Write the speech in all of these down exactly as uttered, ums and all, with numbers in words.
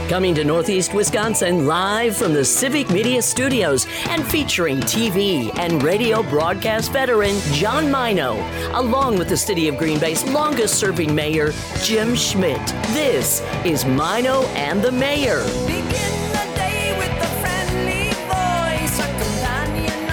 Coming to Northeast Wisconsin live from the Civic Media Studios and featuring T V and radio broadcast veteran John Mino, along with the City of Green Bay's longest-serving mayor, Jim Schmidt. This is Mino and the Mayor. Begin the day with a friendly voice, a companion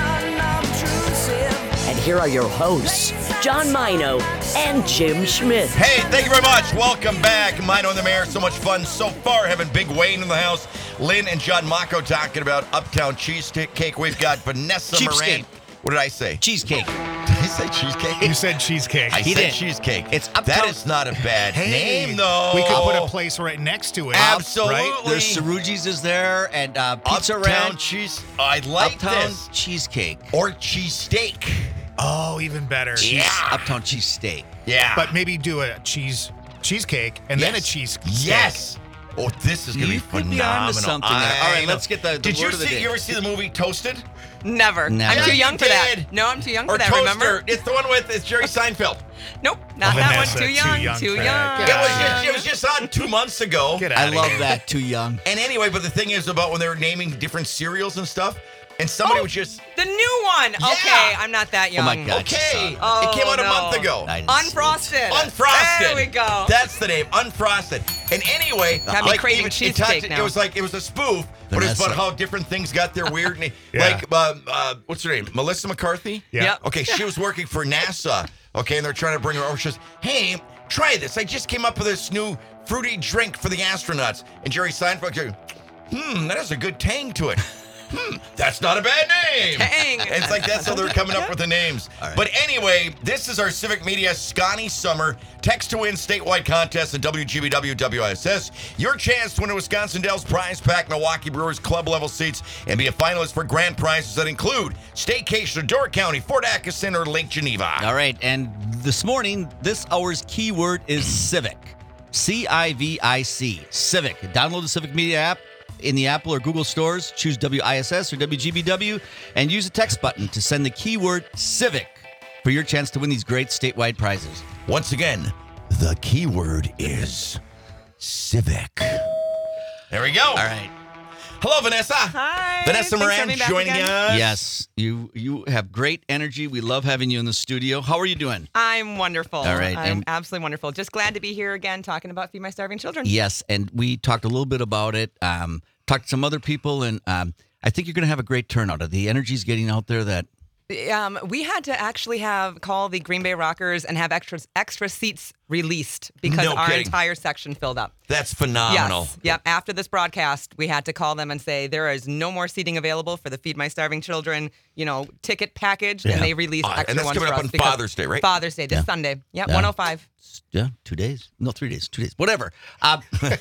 unobtrusive. And here are your hosts, John Mino and Jim Schmidt. Hey, thank you very much. Welcome back. Mino and the Mayor. So much fun so far. Having Big Wayne in the house. Lynn and John Mocco talking about Uptown Cheesecake. We've got Vanessa Cheapskate. Moran. What did I say? Cheesecake. Did I say cheesecake? You said cheesecake. I He said did. cheesecake. It's That Uptown- is not a bad Hey, name, though. We could put a place right next to it. Absolutely. Right? There's Cerrugi's is there, and uh, Pizza Uptown Ranch. cheese. I like Uptown this. Cheesecake. Or cheesesteak. Oh, even better. Cheese, Yeah. Uptown Cheesesteak. Yeah. But maybe do a cheese cheesecake and then a Yes. cheese. Yes. Oh, this is going to be You could phenomenal. be onto something there. I All right, know. let's get the- the Did you word of the see? day. You ever see the movie Toasted? Never. Never. I'm too Yeah, young you for that. did. No, I'm too young Or for that, Toaster? remember? It's the one with it's Jerry Seinfeld. Nope, not Oh, that Vanessa, one. Too too young. young Too for young. that. It was just it was just on two months ago. Get I out love here. that. Too young. And anyway, but the thing is about when they were naming different cereals and stuff, and somebody Oh, was just The new one. Yeah. Okay, I'm not that young. my God. okay. Oh, it came out a no. month ago. I didn't see it. Unfrosted. Unfrosted. There we go. That's the name, Unfrosted. And anyway, Got me like craving even- it cheesesteak talked- now. It was like it was a spoof, but it's Vanessa. about how different things got their weird name. Yeah. Like uh, uh, what's her name? Melissa McCarthy. Yeah. Yep. Okay, she was working for NASA. Okay, and they're trying to bring her over. She says, "Hey, try this. I just came up with this new fruity drink for the astronauts." And Jerry Seinfeld goes, "Hmm, that has a good tang to it." Hmm, that's not a bad name. Tang. And it's like that's how they're coming up with the names. right. But anyway, this is our Civic Media Scotty Summer Text to Win statewide contest in W G B W W I S S. Your chance to win a Wisconsin Dells prize pack, Milwaukee Brewers club level seats, and be a finalist for grand prizes that include staycation to Door County, Fort Atkinson, or Lake Geneva. All right, and this morning, this hour's keyword is Civic. C I V I C. Civic. Download the Civic Media app in the Apple or Google stores. Choose W I S S or W G B W and use the text button to send the keyword Civic for your chance to win these great statewide prizes. Once again, the keyword is Civic. There we go. All right. Hello, Vanessa. Hi. Vanessa Thanks for Moran having me back joining again. us. Yes, you you have great energy. We love having you in the studio. How are you doing? I'm wonderful. All right, I'm and- absolutely wonderful. Just glad to be here again talking about Feed My Starving Children. Yes, and we talked a little bit about it. Um, talked to some other people, and um, I think you're going to have a great turnout. The energy's getting out there that Um, we had to actually have call the Green Bay Rockers and have extra extra seats released because No our kidding. entire section filled up. That's phenomenal. Yes. Yep. After this broadcast, we had to call them and say there is no more seating available for the Feed My Starving Children, you know, ticket package, Yeah. and they released Uh, extra and that's ones coming for up us on because- Father's Day, right? Father's Day this Yeah. Sunday. Yep. Yeah. one oh five. yeah, two days, no, three days, two days, whatever. Uh,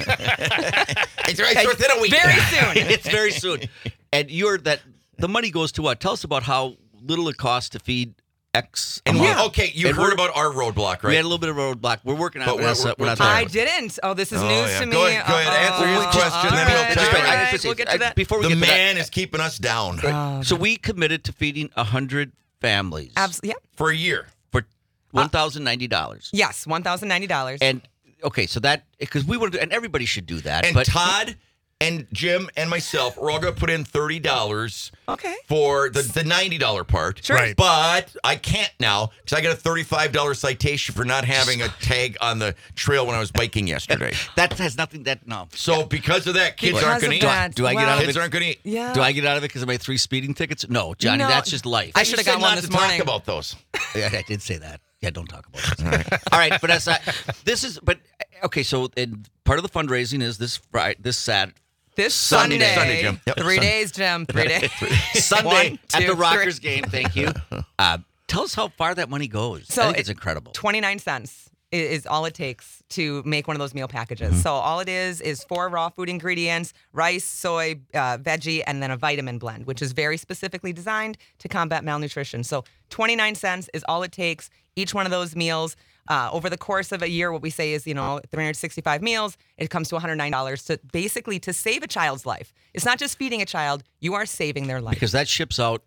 It's, it's within a week. Very soon. it's very soon, and you're that the money goes to what? Tell us about how little it costs to feed X. And amount. we, okay, you And heard we're- about our roadblock, right? We had a little bit of a roadblock. We're working on But it. we're- Vanessa. we're- We're not we're- there I yet. didn't. Oh, this is Oh, news yeah. to me. Go ahead- go ahead. Uh-oh. Answer his All question, right. then we'll- All that's right. I right. just- We'll get I- to that. Before we the get to that, man is keeping us down Oh, so we committed to feeding a hundred families Absolutely. Yep. for a year. for one thousand ninety dollars. Yes. one thousand ninety dollars. And okay, so that because we want to, and everybody should do that. And but Todd and Jim and myself, we're all going to put in thirty dollars Okay. for the, the ninety dollars part. Sure. Right. But I can't now because I got a thirty-five dollars citation for not having a tag on the trail when I was biking yesterday. that has nothing. That no. So because of that, kids Because aren't going of to eat. that, Do I get well, out of Kids it? aren't going to eat. Yeah. Do I get out of it because of my three speeding tickets? No, Johnny, No. that's just life. I You should have said got one not this to morning. talk about those. Yeah, I did say that. Yeah, don't talk about this. All right, but that's not, this is. But okay, so and part of the fundraising is this Friday, this Saturday. This Sunday. Sunday. Sunday, Jim. Yep, Three Sunday. days, Jim. Three days. Sunday One, at two, the Rockers three. game. Thank you. Uh, tell us how far that money goes. So I think it- it's incredible. twenty-nine cents i- is all it takes to make one of those meal packages. So all it is is four raw food ingredients, rice, soy, uh, veggie, and then a vitamin blend, which is very specifically designed to combat malnutrition. So twenty-nine cents is all it takes. Each one of those meals, uh, over the course of a year, what we say is, you know, three hundred sixty-five meals, it comes to one hundred nine dollars to basically to save a child's life. It's not just feeding a child, you are saving their life. because that ships out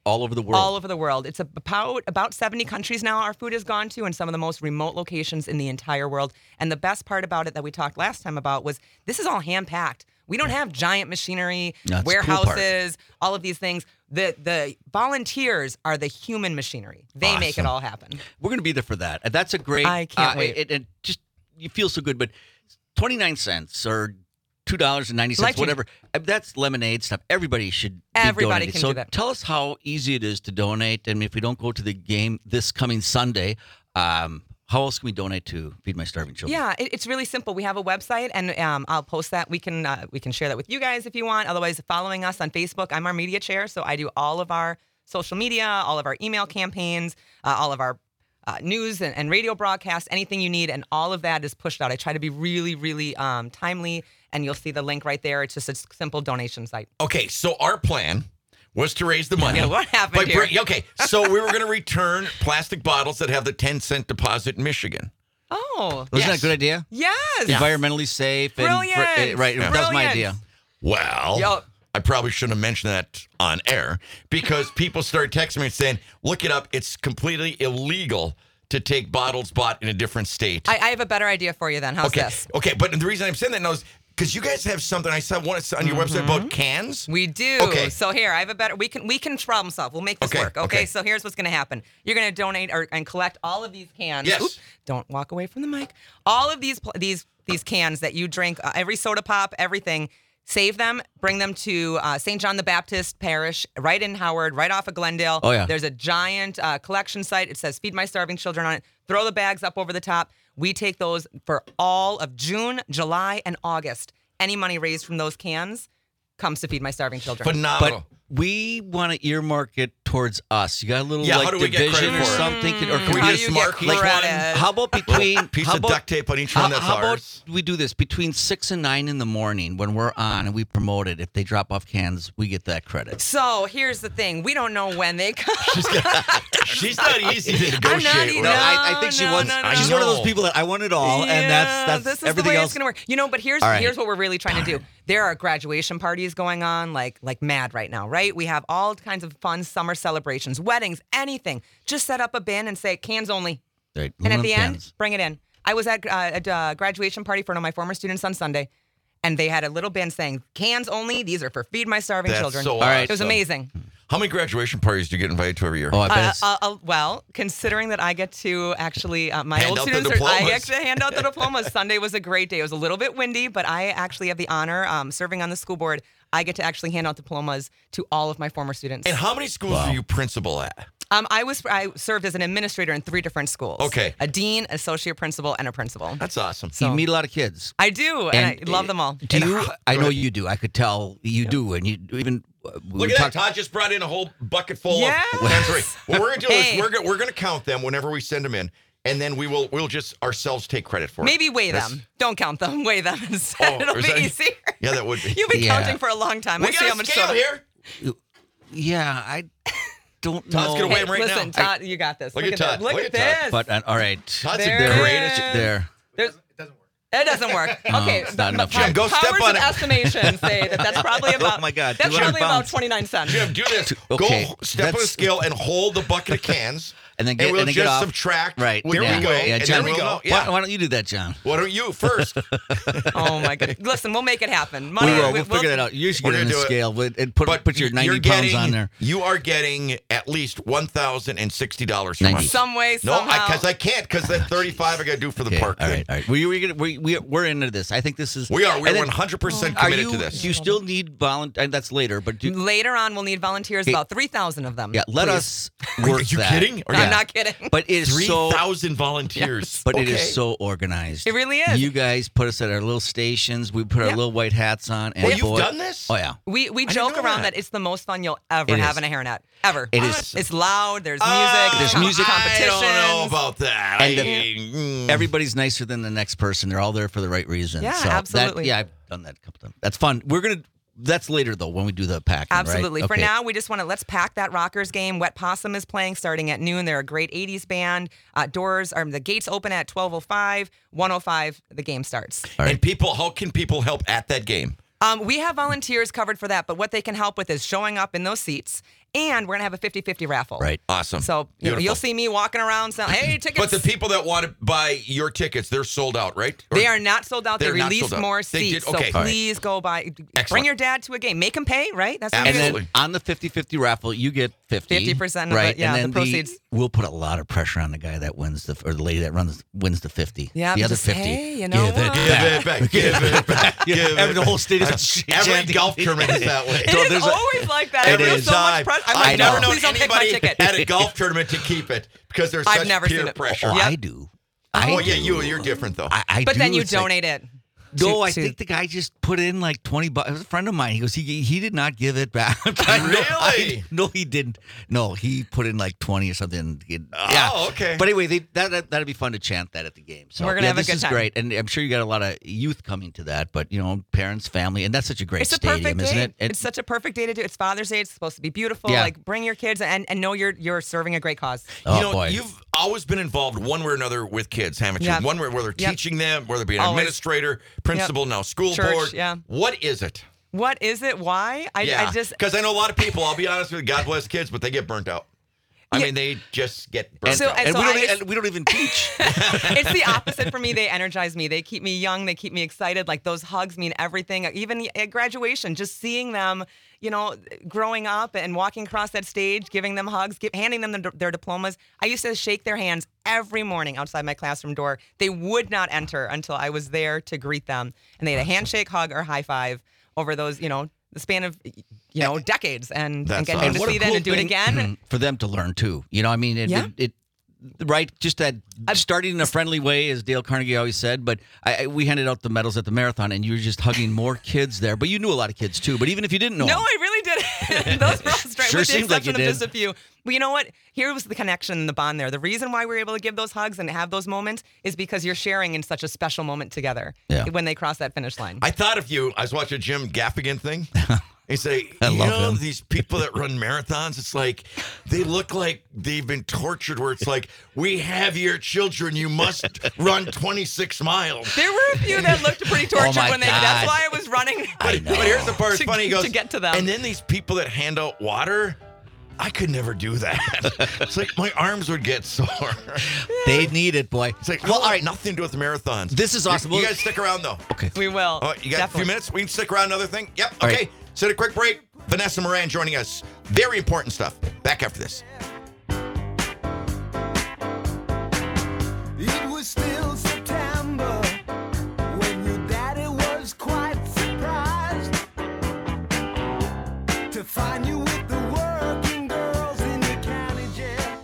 all over the world. All over the world. It's about about seventy countries now our food has gone to, and some of the most remote locations in the entire world. And the best part about it that we talked last time about was this is all hand-packed. We don't have giant machinery, That's the cool part. warehouses, all of these things. The the volunteers are the human machinery. They make it Awesome. all happen. We're going to be there for that. And That's a great. I can't uh, wait. It, it just you feel so good, but twenty-nine cents or two dollars and ninety cents, Life-changing. whatever. uh, That's lemonade stuff. Everybody should. Be Everybody donating. can so do that. Tell us how easy it is to donate, and if we don't go to the game this coming Sunday, um, how else can we donate to Feed My Starving Children? Yeah, it, it's really simple. We have a website, and um, I'll post that. We can uh, we can share that with you guys if you want. Otherwise, following us on Facebook. I'm our media chair, so I do all of our social media, all of our email campaigns, uh, all of our uh, news and, and radio broadcasts, anything you need, and all of that is pushed out. I try to be really, really um, timely, and you'll see the link right there. It's just a simple donation site. Okay, so our plan was to raise the money. Yeah, what happened by here? bring- okay, so we were going to return plastic bottles that have the ten cent deposit in Michigan. Oh, Wasn't that Yes. a good idea? yes. Environmentally safe. And Brilliant. uh, right. Yeah. That was my Brilliant. idea. Well, Yup. I probably shouldn't have mentioned that on air because people started texting me and saying, look it up. It's completely illegal to take bottles bought in a different state. I, I have a better idea for you then. How's okay. this? Okay, but the reason I'm saying that now is because you guys have something. I saw one on your website about cans. We do. Okay. So here, I have a better. We can we can problem solve. We'll make this Okay, work. Okay? okay. So here's what's going to happen. You're going to donate or, and collect all of these cans. Yes. Oop, don't walk away from the mic. All of these pl- these these cans that you drink, uh, every soda pop, everything. Save them, bring them to uh, Saint John the Baptist Parish, right in Howard, right off of Glendale. Oh, yeah. There's a giant uh, collection site. It says Feed My Starving Children on it. Throw the bags up over the top. We take those for all of June, July, and August. Any money raised from those cans comes to Feed My Starving Children. Phenomenal. But we want to earmark it towards us. You got a little Yeah, like how do we get division credit or for it? something, or Can can we How just do you mark get like credit? one How about between piece how of about, duct tape on each how, one that's how ours? about we do this between six and nine in the morning when we're on and we promote it? If they drop off cans, we get that credit. So here's the thing: we don't know when they come. She's not easy to I'm not negotiate either. with. No, I, I think she no, wants. no, no, she's no. one of those people that I want it all, and Yeah, that's that's this is everything the way else. it's gonna work. You know, but here's All right. here's what we're really trying to do. There are graduation parties going on like like mad right now, right? We have all kinds of fun summer celebrations, weddings, anything. Just set up a bin and say cans only, Right, and at aluminum the end, cans. bring it in. I was at, uh, at a graduation party for one of my former students on Sunday, and they had a little bin saying cans only. These are for Feed My Starving That's Children. so All right. It was awesome. amazing. How many graduation parties do you get invited to every year? Oh, I bet Uh, it's. uh, uh, well, considering that I get to actually, uh, my Hand old out the students, are, I diplomas. get to hand out the diplomas. Sunday was a great day. It was a little bit windy, but I actually have the honor, um, serving on the school board, I get to actually hand out diplomas to all of my former students. And how many schools are you principal at? Um, I was I served as an administrator in three different schools. Okay. A dean, associate principal, and a principal. That's awesome. So- you meet a lot of kids. I do, and, I love them all. Do you? I know you do. I could tell you do, and you even. uh, we Look at talked- that. Todd just brought in a whole bucket full Yes. of cans. Right. What we're gonna do Hey. is we're gonna, we're gonna count them whenever we send them in, and then we will we'll just ourselves take credit for it. Maybe weigh That's- them. Don't count them. Weigh them instead. Oh, It'll is be that- easier. Yeah, that would be. You've been Yeah. counting for a long time. I We see how got a much scale soda- here. Yeah, I don't know. Todd's gonna weigh 'em right Listen, now. Todd, you got this. Look Look, at at Todd. this. Look, Look at at Todd. this. But uh, all right, Todd's There the it greatest. is. there. There's, it doesn't work. Okay, it's not the- enough. the Jim, go powers step on of it. estimation say that that's probably about. Oh my God, that's two hundred probably about pounds. twenty-nine cents. Jim, do this. Okay, Go step on the that's- scale and hold the bucket of cans, And then get we'll and then just get off. subtract. Right. There yeah. we go. Yeah, and John, then we'll know. why, Yeah. why don't you do that, John? Why don't you first? Oh my god! Listen, we'll make it happen. We Money, will. we- We'll figure that out. You should We're get in gonna the do it. scale with- and put But put your ninety you're pounds getting, on there. You are getting at least one thousand and sixty dollars from ninety. us. Some way, No, somehow. because I, can't. Because that thirty-five I got to do for the Okay, park. all thing. right, all right. We we gonna- we we we're into this. I think this is. We are. We're and then- one hundred percent Are committed you? to this. Do you still need volunteer? That's later, but do, Later on, we'll need volunteers. Okay. About three thousand of them. yeah, let please. us Are you- work are you that. kidding? Or I'm yeah. not kidding. But it is Three so. thousand volunteers. But it Okay. is so organized. It really is. You guys put us at our little stations. We put our Yeah. little white hats on. And Well, you've boy- done this? Oh yeah. We we didn't joke know around that. that. it's the most fun you'll ever It have is. in a hairnet ever. It is. Awesome. It's loud. There's music. Ah, There's com- music. competitions. I don't know about that. And I, the- mm. Everybody's nicer than the next person. They're all there for the right reason. Yeah, so that- absolutely. yeah, I've done that a couple times. That's fun. We're gonna. That's later though when we do the packing. right? Absolutely. For Okay. now, we just want to let's pack that Rockers game. Wet Possum is playing starting at noon. They're a great eighties band. Uh, doors are the gates open at twelve oh five. one oh five, the game starts. All right. And people, how can people help at that game? Um, we have volunteers covered for that, but what they can help with is showing up in those seats And we're going to have a fifty-fifty raffle. Right. Awesome. So you know, Beautiful. you'll see me walking around saying, hey, tickets. But the people that want to buy your tickets, they're sold out, right? Or- They are not sold out. They They're not released sold out. more They did- seats. okay. So All right. please go buy. Bring Excellent. your dad to a game. Make him pay, right? That's what And you Absolutely. do. then on the fifty-fifty raffle, you get fifty. fifty percent of right? it, yeah, and the then proceeds. we'll put a lot of pressure on the guy that wins the, or the lady that runs wins the fifty. Yeah, the but other just, fifty. hey, you know give it what? Give back. it back. Give it back. Give it Every- the whole state is Every chanting. golf tournament is that way. It So is there's a- always like that. It I feel is. so much pressure. I'm I like, know. no, please don't take my anybody ticket. at a golf tournament to keep it because there's I've such never peer seen it. pressure. Oh, Yep. I do. I Oh, yeah, do. you, you're different, though. I, I But do. then you It's like- donate it. No, to- I to- think the guy just put in like twenty bucks. It was a friend of mine. He goes, he he did not give it back. I know- Really? I- no, he didn't. No, he put in like twenty or something. He- Oh, yeah. okay. But anyway, they, that, that that'd be fun to chant that at the game. So We're gonna yeah, have a this good is time. great, and I'm sure you got a lot of youth coming to that. But you know, parents, family, and that's such a great It's a stadium, perfect isn't day. it? It- It's such a perfect day to do. It's Father's Day. It's supposed to be beautiful. Yeah. Like bring your kids and, and know you're you're serving a great cause. oh you know, boy. you've always been involved one way or another with kids, haven't you? Yep. One way, whether Yep. teaching them, whether it be an Always. administrator, principal, now school Church, board. yeah. What is it? What is it? Why? I, Yeah, I just because I know a lot of people. I'll be honest with you. God bless kids, but they get burnt out. I Yeah. mean, they just get burnt and, So- out. and and so we, don't, I e- just- and we don't even teach. it's the opposite for me. They energize me. They keep me young. They keep me excited. Like those hugs mean everything. Even at graduation, just seeing them, you know, growing up and walking across that stage, giving them hugs, give, handing them their, their diplomas. I used to shake their hands every morning outside my classroom door. They would not enter until I was there to greet them. And they had a handshake, hug, or high five over those, you know, the span of, you know, decades. And, That's and getting awesome. to What a see them cool and do it thing again. for them to learn too. You know, I mean, it, Yeah. it, it right, just that starting in a friendly way, as Dale Carnegie always said. But I, I, we handed out the medals at the marathon, and you were just hugging more kids there. But you knew a lot of kids too. But even if you didn't know, No, them, I really did. Those were all straight. Sure with the seems like exception you of just did. a few. But you know what? Here was the connection and the bond there. The reason why we were able to give those hugs and have those moments is because you're sharing in such a special moment together Yeah. when they cross that finish line. I thought of you. I was watching a Jim Gaffigan thing. He say, I you love know, him. these people that run marathons, it's like they look like they've been tortured. Where it's like, we have your children, you must run twenty-six miles. There were a few that looked pretty tortured Oh my when they. God. That's why I was running. I know. But here's the part. It's To- funny. He goes to get to them. and then these people that hand out water. I could never do that. It's like my arms would get sore. they need it, boy. It's like, well, all right, nothing to do with marathons. This is awesome. You, you Well- guys stick around though. Okay. We will. Oh, you got a Definitely. few minutes? We can stick around. Another thing? Yep. All Okay. right. So, a quick break. Vanessa Moran joining us. Very important stuff. Back after this. It was still September when your daddy was quite surprised to find you with the working girls in the county jail.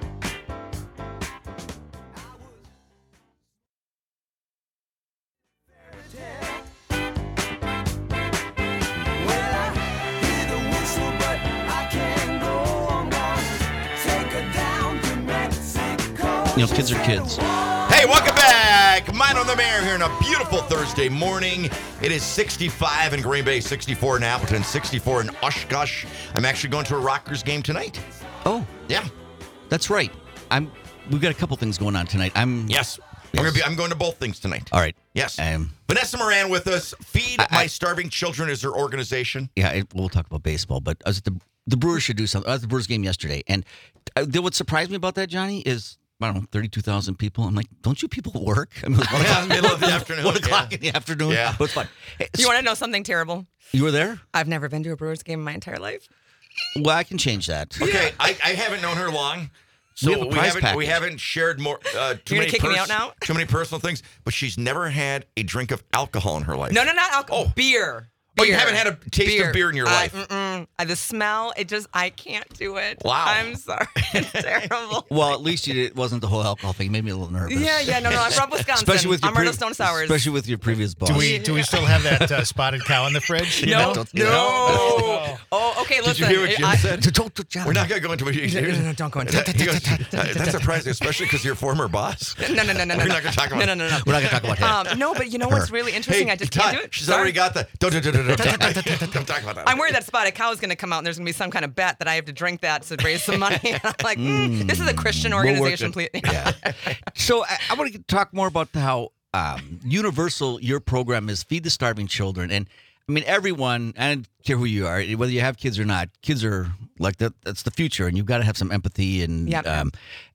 Well, I hear the whistle, but I can't go on down. Take her down to Mexico. You know, kids are kids. Hey, welcome back. Mine on the Mayor here on a beautiful Thursday morning. It is sixty-five in Green Bay, sixty-four in Appleton, sixty-four in Oshkosh. I'm actually going to a Rockers game tonight. Oh, Yeah. that's right. I'm. We've got a couple things going on tonight. I'm. Yes. Yes. I'm, gonna be, I'm going to both things tonight. All right. Yes. Um. Vanessa Moran with us. Feed I- My I- Starving Children is her organization. Yeah, it, we'll talk about baseball, but I was at the the Brewers should do something. I was at the Brewers game yesterday, and uh, what surprised me about that, Johnny, is I don't know, thirty-two thousand people. I'm like, don't you people work? I mean, it was one Yeah, o'clock- middle of the afternoon, one o'clock yeah. in the afternoon. Yeah. but it's fun. Hey, You want to know something terrible? you were there? I've never been to a Brewers game in my entire life. Well, I can change that. Okay, I, I haven't known her long. So We have a prize haven't we package. haven't shared more uh, too You're many gonna kick me out now? too many personal things, but she's never had a drink of alcohol in her life. No, no, not alcohol. Oh. Beer. Oh, you Beer. haven't had a taste of beer in your I- life. mm-mm. I- the smell, it just, I can't do it. Wow. I'm sorry. It's terrible. Well, at least you did, it wasn't the whole alcohol thing. It made me a little nervous. Yeah, yeah, no, no. I'm from Wisconsin. Especially with your I'm Myrtle pre- Stone Sours. Especially with your previous boss. Do we do we still have that uh, spotted cow in the fridge? You no, know? no. No. Oh, okay, Did listen. you hear what Jim I- said? Don't- don't- John. We're not going to go into what you No, no, no, don't go into That- he goes, uh, That's surprising, especially because you're former boss. No, no, no, no, no. We're no. not gonna talk about No, no, no, no. We're not going to talk about him. Um, no, but you know what's really interesting? Hey, I just Todd, can't do it. she's Sorry. already got the. Don't, don't, don't, don't, don't, don't, don't, don't talk about that. I'm worried that spotted cow is going to come out and there's going to be some kind of bet that I have to drink that to raise some money. I'm like, mm, this is a Christian We'll work organization, it. please. Yeah. So I, I want to talk more about how um, universal your program is, Feed the Starving Children. And I mean, everyone, and I don't care who you are, whether you have kids or not, kids are like that. That's the future, and you've got to have some empathy. And Yep. um,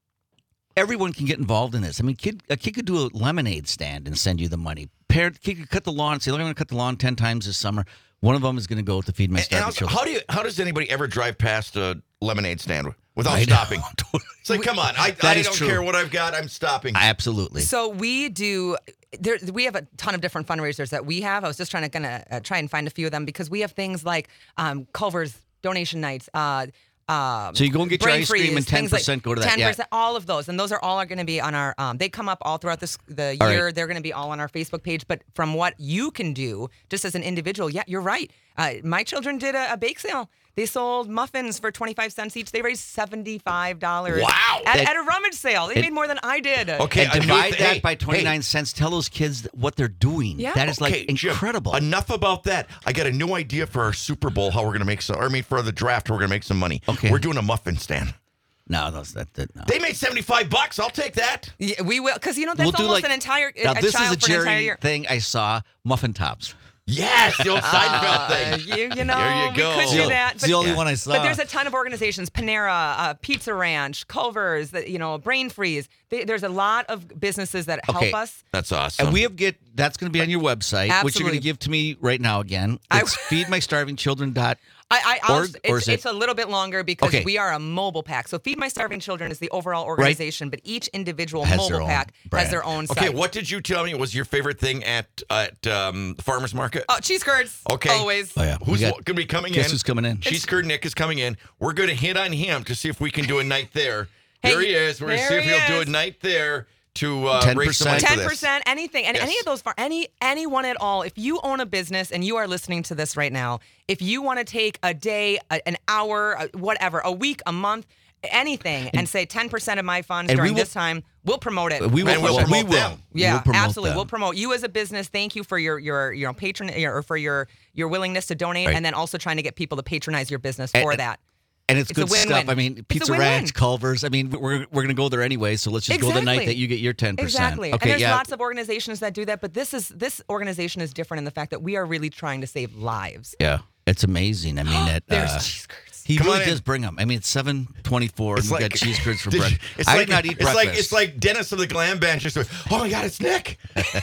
everyone can get involved in this. I mean, kid, a kid could do a lemonade stand and send you the money. Parent kid could cut the lawn and say, "Look, I'm going to cut the lawn ten times this summer." One of them is going to go to feed my And starving also, children. how do you? How does anybody ever drive past a lemonade stand without I know. stopping? It's like, come on, I, That I is don't true. care what I've got. I'm stopping. Absolutely. So we do. There, we have a ton of different fundraisers that we have. I was just trying to gonna uh, try and find a few of them because we have things like um, Culver's donation nights. Uh, um, So you go and get your brain ice cream freeze, and things like ten percent go to that, ten yeah. percent, all of those, and those are all are going to be on our. Um, they come up all throughout this the All year. right. They're going to be all on our Facebook page. But from what you can do, just as an individual, yeah, you're right. Uh, my children did a, a bake sale. They sold muffins for twenty-five cents each. They raised seventy-five dollars. Wow. At, That- at a rummage sale. They it- made more than I did. Okay, and a new divide th- that hey, by twenty-nine hey, cents. Tell those kids what they're doing. Yeah. That is like Okay, Jim, incredible. enough about that. I got a new idea for our Super Bowl. How we're going to make some? Or I mean, for the draft, we're going to make some money. Okay. We're doing a muffin stand. no, that's that. that no. They made seventy-five bucks. I'll take that. Yeah, we will, because you know that's We'll do almost like an entire now. a This is child a for an entire Jerry year. thing I saw. Muffin tops. Yes, the old Seinfeld Uh, thing. you, you know, There you go. we could It's do the- that. It's the only yeah. one I saw. But there's a ton of organizations: Panera, uh, Pizza Ranch, Culver's, the, you know, Brain Freeze. They, there's a lot of businesses that help Okay. us. That's awesome. And we have get that's going to be on your website, which you're going Absolutely. to give to me right now. Again, I- it's feed my starving children dot. I, I I'll- Or- it's, or is it- it's a little bit longer because Okay. we are a mobile pack. So Feed My Starving Children is the overall organization, but each individual Has their mobile own pack brand. has their own Okay, site. what did you tell me was your favorite thing at at um, the farmer's market? Oh, cheese curds. Okay. Always. Oh yeah, Who's We got- going to be coming guess in? who's coming in? Cheese Curd Nick is coming in. We're going to hit on him to see if we can do a night there. Hey, there he is. We're going to there see if he he'll do is. a night there to uh, ten raise some money percent. for Ten this. percent, anything, and Yes. any of those, far, any anyone at all. If you own a business and you are listening to this right now, if you want to take a day, a, an hour, a, whatever, a week, a month, anything, and, say ten percent of my funds and we during will- this time, we'll promote it. We will, And we'll we promote will. them. Yeah, We'll promote absolutely. them. We'll promote you as a business. Thank you for your your your patron or for your your willingness to donate, Right. and then also trying to get people to patronize your business And- for and- that. And it's, It's a good win-win. stuff. I mean, It's Pizza a win-win. Ranch, Culver's. I mean, we're we're gonna go there anyway. So let's just go the night Exactly. that you get your ten percent. Exactly. Okay. and there's yeah. lots of organizations that do that, but this is this organization is different in the fact that we are really trying to save lives. yeah. It's amazing. I mean, it. There's uh, cheese curds. He Come really on in. does bring them. I mean, it's seven twenty-four, and It's we like- got cheese curds for Did you- breakfast. It's I like did not eat it's breakfast. like it's like Dennis of the Glam Band. Just like, oh my God, it's Nick.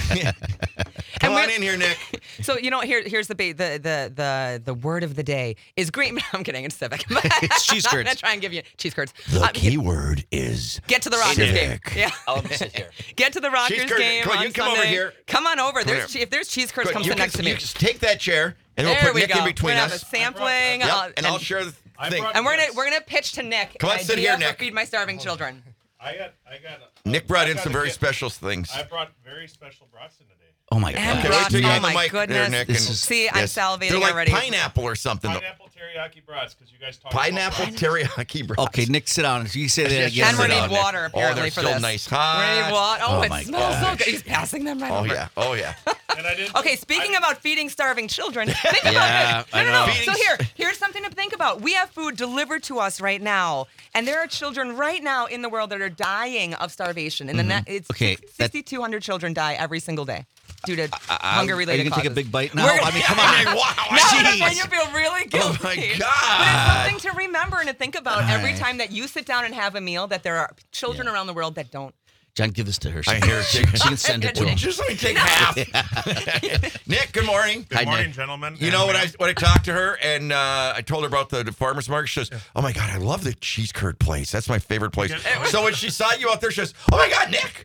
Come And on we're- in here, Nick. So you know, here here's the ba- the the the the word of the day is green. I'm kidding. It's civic. It's cheese I'm curds. gonna try and give you cheese curds. The Uh, key word is Get to the Rockers game. civic. Yeah. I'll sit here. Get to the Rockers Cheese curd- game come on, on you come over Sunday. here. Come on over. Come There's here. che- if there's cheese curds, Good. come You sit can- next to you me. just take that chair, and we'll There put we Nick go. in between we're gonna us. have a sampling. Yep, uh, and I'll share the I thing. brought- And we're gonna we're gonna pitch to Nick. Come on, an sit idea here, for Nick. Feed My Starving Children. I got, I got. A, Nick brought I in got some a very kit. special things. I brought very special brats in today. Oh my And god. Okay, wait brats. till you Oh have the my mic there, goodness. Nick. This and- is- See, I'm yes. salivating They're like already. pineapple or something. though. Pineapple teriyaki brats, because you guys talked Pineapple about brats. teriyaki brats. Okay, Nick, sit down. You say that Yes, again. And we sit need down, water, Nick. apparently, Oh, they're for so this. nice. We Hot. need water. Oh, Oh it my smells so gosh. good. He's passing them right Oh over. yeah. Oh yeah. And I didn't. Okay, speaking I, about feeding starving children, think about Yeah, this. No, I no, no. know. So here, here's something to think about. We have food delivered to us right now, and there are children right now in the world that are dying of starvation. And the net, it's Okay, that- sixty-two hundred children die every single day due to Are hunger-related you gonna causes. take a big bite now? We're- I mean, come on. Wow. Now I'm Jeez. making you feel really guilty. Oh my But it's God. something to remember and to think about every Alright. time that you sit down and have a meal. That there are children around the world that don't. John, give this to her. She, I hear she, it. she can send it to Well, him. Just let me take half. Nick, good morning. Good Hi, morning, Nick. gentlemen. You and know when I ma'am. when I talked to her and uh, I told her about the, the farmers market, she says, "Oh my God, I love the cheese curd place. That's my favorite place." Yeah. So when she saw you out there, she says, "Oh my God, Nick."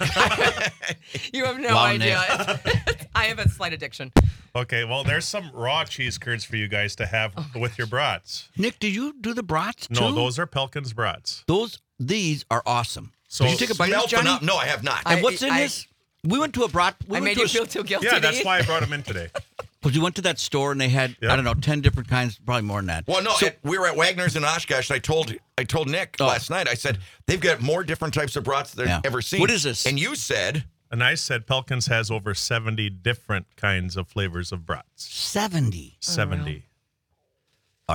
You have no Wow, idea. I have a slight addiction. Okay, well, there's some raw cheese curds for you guys to have with your brats. Nick, do you do the brats too? No, those are Pelkins brats. Those these are awesome. So- Did you take a bite of Smell this, Johnny? phenom- No, I have not. I- And what's in I- this? We went to a brat. We I went made to you a, feel too guilty. Yeah, that's why I brought them in today. Because we went to that store and they had Yeah. I don't know ten different kinds, probably more than that. Well, no, So- it- we were at Wagner's in Oshkosh, and I told I told Nick Oh. last night. I said they've got more different types of brats than Yeah. I've ever seen. What is this? And you said And I said Pelkins has over seventy different kinds of flavors of brats. seventy. seventy. All right.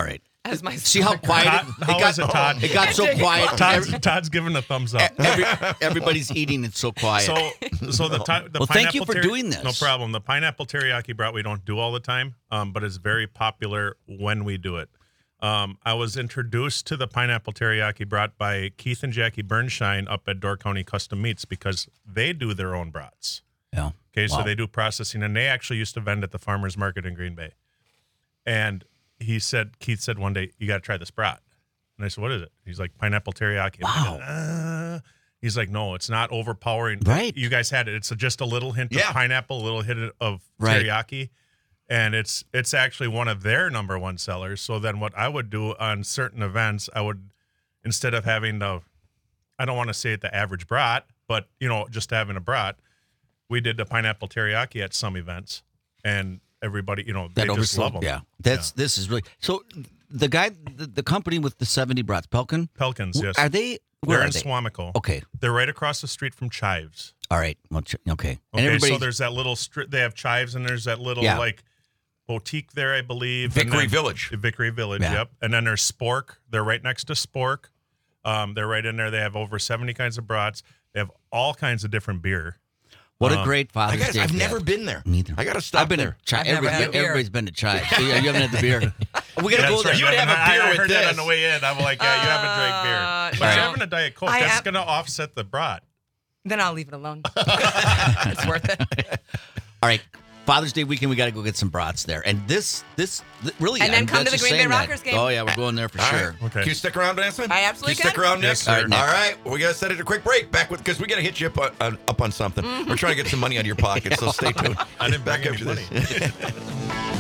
as my See how quiet Todd, it, how it got. is it, Todd? It got so quiet. Todd's, Every- Todd's giving a thumbs up. every- everybody's eating. It's so quiet. So, so the, ti- the Well, thank you pineapple for teriyaki- doing this. No problem. The pineapple teriyaki brat we don't do all the time, um, but it's very popular when we do it. Um, I was introduced to the pineapple teriyaki brat by Keith and Jackie Bernstein up at Door County Custom Meats because they do their own brats. yeah. Okay, so Wow. they do processing, and they actually used to vend at the farmers market in Green Bay. And he said, Keith said one day, "You got to try this brat." And I said, "What is it?" He's like, "Pineapple teriyaki." Wow. Uh, he's like, "No, it's not overpowering." Right. You guys had it. It's a, just a little hint Yeah. of pineapple, a little hint of Right. teriyaki, and it's it's actually one of their number one sellers. So then, what I would do on certain events, I would instead of having the, I don't want to say it the average brat, but you know, just having a brat. We did the pineapple teriyaki at some events, and everybody, you know, they That just oversold. love them. Yeah. That's this is really so. The guy, the, the company with the seventy brats, Pelkin. Pelicans, yes. Are they? Where They're are in they? Swamico. Okay. They're right across the street from Chives. All right. Well, ch- okay. And Okay, everybody. so there's that little strip. They have Chives, and there's that little Yeah. like boutique there, I believe. and Vickery then- Village. Vickery Village. Yeah. Yep. And then there's Spork. They're right next to Spork. Um, they're right in there. They have over seventy kinds of brats. They have all kinds of different beer. what a uh, great I Father's guess Day. I've gift. never been there. Neither. I got to stop I've been there. to Chi- I've never every- had a beer. Everybody's been to Chai. So, yeah, you haven't had the beer. We got to Yeah, go that's there. right. You would have a I- beer I with heard that this. on the way in. I'm like, yeah, you haven't drank beer. Uh, But no. you're having a Diet Coke. I That's am- going to offset the brat. Then I'll leave it alone. It's worth it. All right. Father's Day weekend, we got to go get some brats there. And this, this, th- really. And then I'm come to just the Green Bay saying that. Rockers game. Oh, yeah, we're going there for All sure. right. Okay. Can you stick around, Vanessa? I absolutely Can you stick can. around, Nick? Yes, sir. All right, Nick. All right. We got to set it a quick break. Back with because we got to hit you up on, up on something. We're trying to get some money out of your pocket, so stay tuned. I didn't Back bring any after this. money.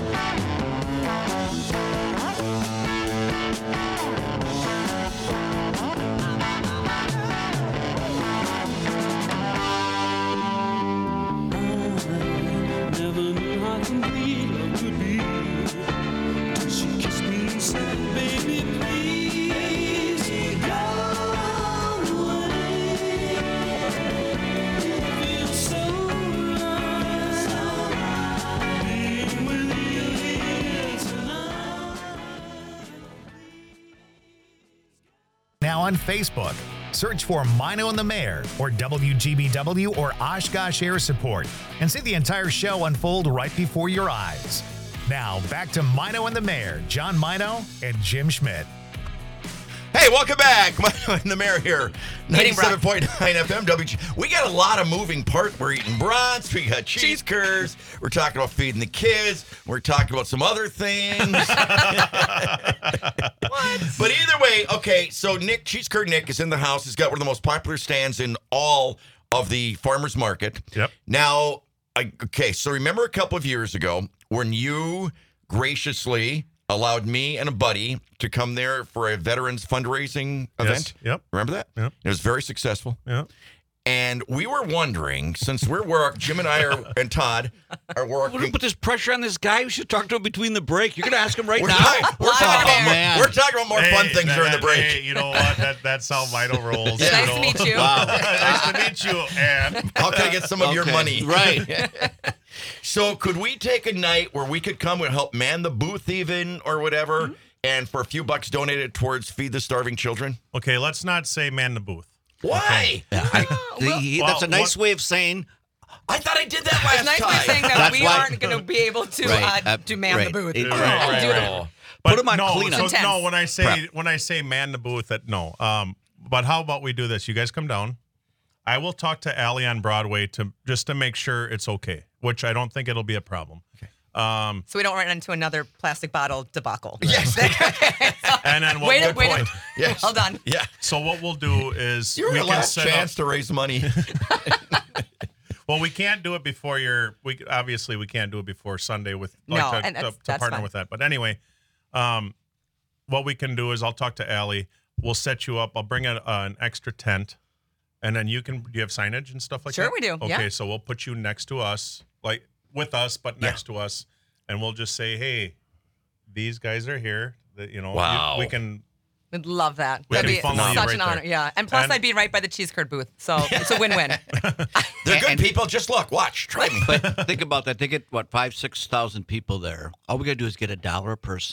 Never knew how complete love could be. Till she kissed me and said, "Baby, please go away." Feels so right being with you here tonight. Now on Facebook. Search for Mino and the Mayor or W G B W or Oshkosh Air Support and see the entire show unfold right before your eyes. Now back to Mino and the Mayor, John Mino and Jim Schmidt. Hey, welcome back. Mike in the Mayor here. Eating ninety-seven point nine F M W G. We got a lot of moving parts. We're eating brats. We got cheese curds. We're talking about feeding the kids. We're talking about some other things. But either way, okay, so Nick, Cheese Curd Nick is in the house. He's got one of the most popular stands in all of the farmers market. Yep. Now, I, okay, so remember a couple of years ago when you graciously allowed me and a buddy to come there for a veterans fundraising event? Yep. Remember that? Yep. It was very successful. Yeah. And we were wondering, since we're work, Jim and I are, and Todd are We're going to working. put this pressure on this guy. We should talk to him between the break. You're going to ask him right We're, now? talking, we're, Live talking on about air. more, Man. we're talking about more fun Hey, things that- during the that- break. Hey, you know what? That that's how Vito rolls. Nice you to know. meet you. nice to meet you, and How can I get some of your Okay, money? right. So could we take a night where we could come and help man the booth even or whatever, Mm-hmm. and for a few bucks donate it towards Feed the Starving Children? okay, let's not say man the booth. Why? Yeah, I- he- that's a Well, nice what- way of saying I thought I did that last It's nice time. way of saying that That's we why- aren't going to be able to Right, uh, uh, to man right. the booth. It- Oh, right, right, do right. that. But Put 'em on no, cleanup. so, no, Intense. when I say Prep. when I say man the booth, that no. Um, but how about we do this? You guys come down. I will talk to Allie on Broadway to just to make sure it's okay, which I don't think it'll be a problem. Okay. Um, So we don't run into another plastic bottle debacle. Yes. and then what Wait, we'll, a- wait. a- Yes. Well done. Yeah. so what we'll do is You're we your can last set up- chance to raise money. Well, we can't do it before your. We obviously we can't do it before Sunday with like No, to, and to, that's- to that's partner fine. with that. But anyway, um, what we can do is I'll talk to Allie. We'll set you up. I'll bring a, uh, an extra tent, and then you can. Do you have signage and stuff like Sure that? we do, Okay, yeah. so we'll put you next to us, like with us, but next to us, and we'll just say, hey, these guys are here. That you know, you- Wow. we can. We'd love that. We That'd can be funnel you such right an honor. there. Yeah. And plus, And- I'd be right by the cheese curd booth. So it's a win-win. They're good And- people. Just look, watch, try me. But think about that. They get, what, five, six thousand people there. All we got to do is get a dollar a person.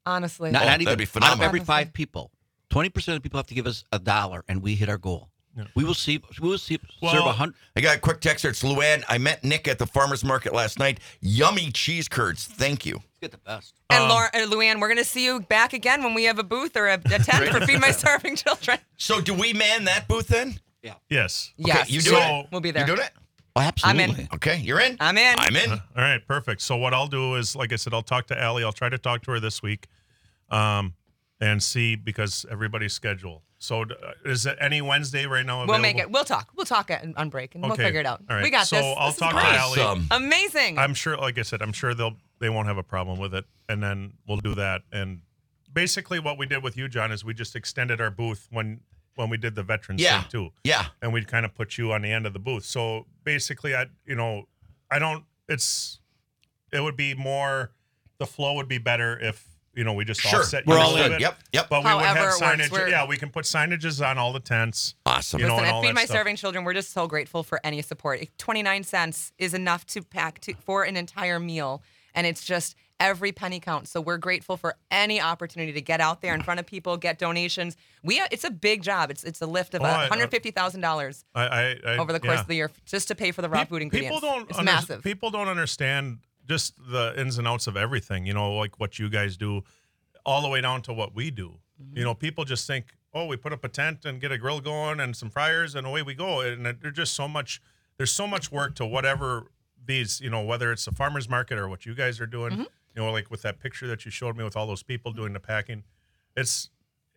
Honestly. Not, Oh, not that'd even be out of phenomenal. every five people, twenty percent of the people have to give us a dollar, and we hit our goal. We will see. We will see. Well- serve a hundred. I got a quick text here. It's Luann. I met Nick at the farmer's market last night. Yummy cheese curds. Thank you. Get the best. And Um, Laura, uh, Luann, we're going to see you back again when we have a booth or a, a tent for Feed My Starving Children. So do we man that booth then? Yes. Yes. you do it? We'll be You there. doing it? Oh, absolutely. I'm in. Okay, you're in? I'm in. I'm in. All right, perfect. So what I'll do is, like I said, I'll talk to Allie. I'll try to talk to her this week, um, and see because everybody's schedule. So uh, is it any Wednesday right now available? We'll make it. We'll talk. We'll talk at, on break and we'll Okay. figure it out. All right. We got So this. I'll This is talk to great. Allie. Awesome. Amazing. I'm sure, like I said, I'm sure they'll they won't have a problem with it, and then we'll do that. And basically, what we did with you, John, is we just extended our booth when when we did the veterans Yeah. thing too, Yeah. and we kind of put you on the end of the booth. So basically, I you know, I don't. It's it would be more. The flow would be better if you know we just Sure. offset. We're you a all little in. bit. Yep, yep. But we would However have it works, signage. we're- Yeah, we can put signages on all the tents. Awesome. You know, Listen, and at all Feed that My stuff. Starving Children, we're just so grateful for any support. twenty-nine cents is enough to pack to, for an entire meal, and it's just every penny counts. So we're grateful for any opportunity to get out there in front of people, get donations. We It's a big job. It's it's a lift of Oh, I- one hundred fifty thousand dollars I, I, I over the course yeah. of the year just to pay for the raw Peop- food ingredients. People don't it's under- massive. People don't understand just the ins and outs of everything. You know, like what you guys do, all the way down to what we do. Mm-hmm. You know, people just think, oh, we put up a tent and get a grill going and some fryers and away we go. And there's just so much. There's so much work to whatever these. You know, whether it's the farmers market or what you guys are doing. Mm-hmm. You know, like with that picture that you showed me with all those people doing the packing. It's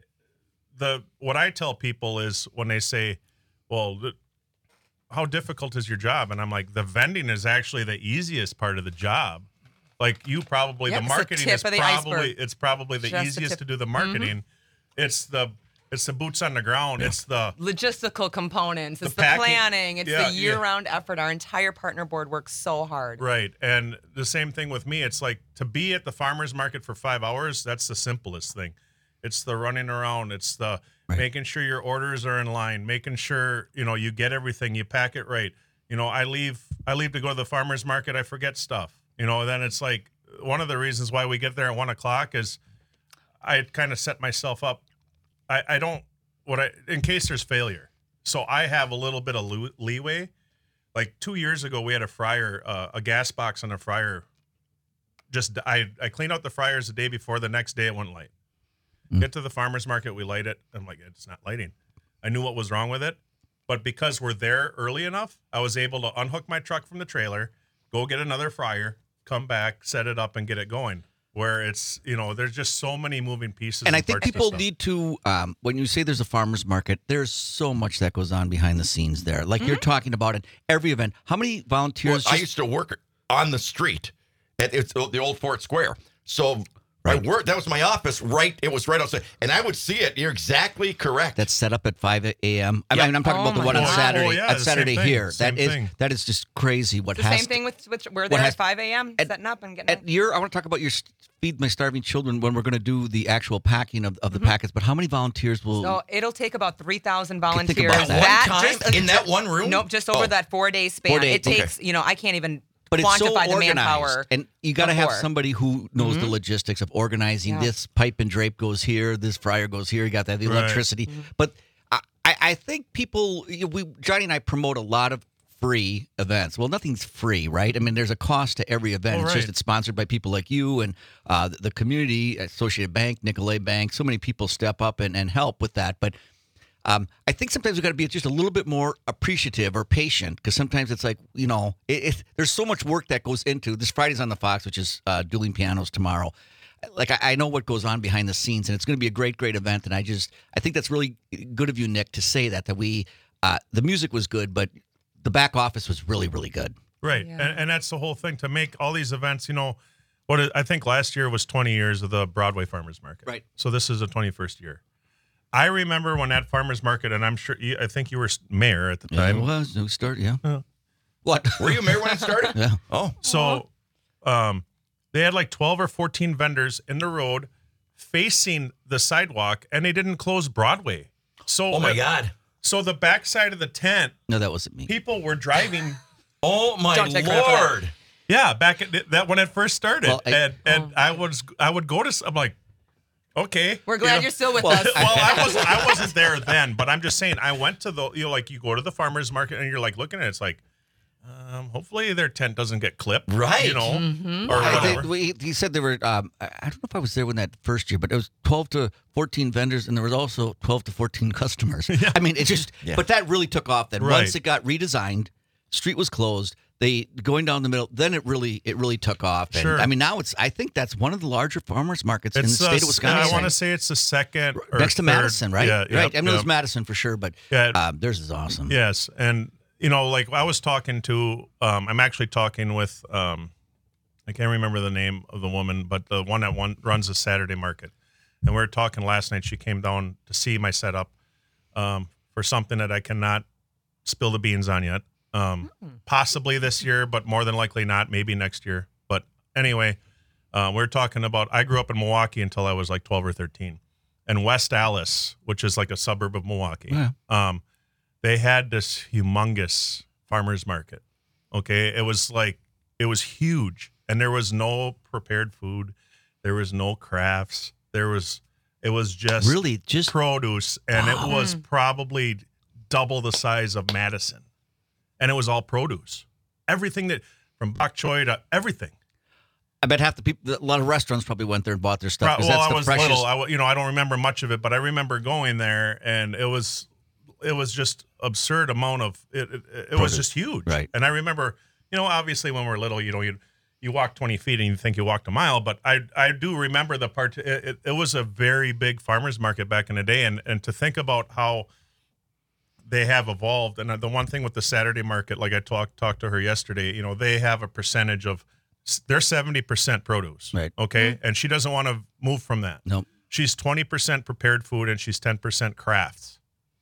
the what I tell people is when they say, well. The, how difficult is your job? And I'm like, the vending is actually the easiest part of the job. Like you probably, Yep, the it's the marketing tip is of the probably, iceberg. it's probably the Just the easiest tip. to do the marketing. It's the, it's the boots on the ground. It's the, Logistical components. The It's the, packing- planning. It's yeah, the yeah. year-round effort. Our entire partner board works so hard. right. And the same thing with me. It's like to be at the farmer's market for five hours. That's the simplest thing. It's the running around. It's the making sure your orders are in line, making sure, you know, you get everything, you pack it right. You know, I leave, I leave to go to the farmer's market. I forget stuff, you know, then it's like one of the reasons why we get there at one o'clock is I kind of set myself up. I, I don't, what I, in case there's failure. So I have a little bit of loo- leeway. Like two years ago, we had a fryer, uh, a gas box on a fryer. Just, I, I cleaned out the fryers the day before. The next day it wouldn't light. Get to the farmer's market, we light it. I'm like, it's not lighting. I knew what was wrong with it. But because we're there early enough, I was able to unhook my truck from the trailer, go get another fryer, come back, set it up, and get it going. Where it's, you know, there's just so many moving pieces. And I and think parts to people stuff. need to, um, when you say there's a farmer's market, there's so much that goes on behind the scenes there. Like you're talking about at every event. How many Well, volunteers? I just- used to work on the street at it's the old Fort Square. So I Right. worked. That was my office. Right. It was right outside, and I would see it. You're exactly correct. that's set up at five a.m. I Yeah. mean, I'm talking Oh about the my one on God. Saturday. Oh, yeah, at the same Saturday thing, here, same that is thing. that is just crazy. What The has same thing with, with we're what there has- at five a.m. at- setting up and getting. At your, I want to talk about your s- feed my starving children when we're going to do the actual packing of, of the packets. But how many volunteers will? So it'll take about three thousand Think volunteers. about that. One time? just, In that one room? Nope, just over Oh. that four day span. Four day- it okay. takes, you know, I can't even But it's so quantify the organized, manpower. and you got to have before. somebody who knows the logistics of organizing. Yeah. This pipe and drape goes here, this fryer goes here. You got that the Right. electricity, but I, I I think people, you know, we Johnny and I promote a lot of free events. Well, nothing's free, right? I mean, there's a cost to every event. Oh, it's just right. it's sponsored by people like you and uh, the, the community, Associated Bank, Nicolay Bank. So many people step up and, and help with that, but. Um, I think sometimes we've got to be just a little bit more appreciative or patient because sometimes it's like, you know, it, it, there's so much work that goes into this. Friday's on the Fox, which is uh, dueling pianos tomorrow. Like, I, I know what goes on behind the scenes, and it's going to be a great, great event. And I just, I think that's really good of you, Nick, to say that, that we, uh, the music was good, but the back office was really, really good. Right. Yeah. And, and that's the whole thing to make all these events, you know, what it, I think last year was twenty years of the Broadway Farmers Market. Right. So this is the twenty-first year. I remember when that farmers market, and I'm sure, you, I think you were mayor at the Yeah, time. it was. It start, yeah. Yeah. What? Were you mayor when it started? Yeah. Oh, So um, they had like twelve or fourteen vendors in the road facing the sidewalk, and they didn't close Broadway. So oh my God. So the backside of the tent, No, that wasn't me. people were driving. Oh my Don't take credit for that. Lord. Yeah, back at th- that when it first started, Well, I- and and I was I would go to s- I'm like, Okay. We're glad You know, you're still with well, us. well, I wasn't. I wasn't there then, but I'm just saying. I went to the. You know, like you go to the farmers market and you're like looking at it. It's like, um, hopefully their tent doesn't get clipped. Right. You know, Mm-hmm. or I whatever. think we- he said there were. Um, I I don't know if I was there when that first year, but it was twelve to fourteen vendors, and there was also twelve to fourteen customers. I mean, it just. Yeah. But that really took off. Then Right. once it got redesigned, street was closed. They going down the middle. Then it really, it really took off. And, Sure. I mean, now it's. I think that's one of the larger farmers markets in the It's state uh, of Wisconsin. I want to say it's the second or next to third. Madison, right? Yeah, right. yep, I mean, it was yep. Madison for sure, but Yeah. um, theirs is awesome. Yes, and you know, like I was talking to, um, I'm actually talking with, um, I can't remember the name of the woman, but the one that one runs the Saturday market, and we were talking last night. She came down to see my setup um, for something that I cannot spill the beans on yet. Um, possibly this year, but more than likely not. Maybe next year. But anyway, uh, we we're talking about. I grew up in Milwaukee until I was like twelve or thirteen, and West Allis, which is like a suburb of Milwaukee. Yeah. Um, they had this humongous farmers market. Okay, it was like it was huge, and there was no prepared food, there was no crafts, there was it was just Really, just produce, and it was probably double the size of Madison, and it was all produce, everything that from bok choy to everything. I bet half the people, a lot of restaurants probably went there and bought their stuff. 'Cause Well, that's I the was freshest. little, I, wa- you know, I don't remember much of it, but I remember going there, and it was, it was just absurd amount of it. It, it was just huge, Right. And I remember, you know, obviously when we're little, you know, you you walk twenty feet and you think you walked a mile, but I I do remember the part. It, it, it was a very big farmers market back in the day, and and to think about how they have evolved, and the one thing with the Saturday market, like I talked talked to her yesterday, you know, they have a percentage of they're seventy percent produce, Right. Okay, and she doesn't want to move from that. Nope. She's twenty percent prepared food and she's ten percent crafts.